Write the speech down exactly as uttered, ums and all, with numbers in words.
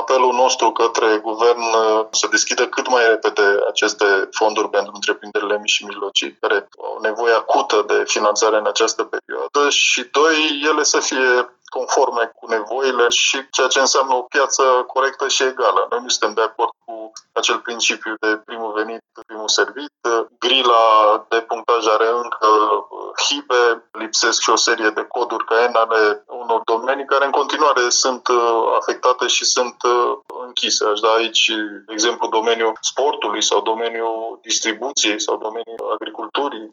apelul nostru către guvern să deschidă cât mai repede aceste fonduri pentru întreprinderile mici și mijlocii, care au nevoie acută de finanțare în această perioadă și, doi, ele să fie conforme cu nevoile și ceea ce înseamnă o piață corectă și egală. Noi nu suntem de acord cu acel principiu de primul venit, primul servit. Grila de punctaj are încă hibe, lipsesc și o serie de coduri C A E N ale unor domenii care în continuare sunt afectate și sunt închise. Aș da aici, de exemplu, domeniul sportului sau domeniul distribuției sau domeniul agriculturii.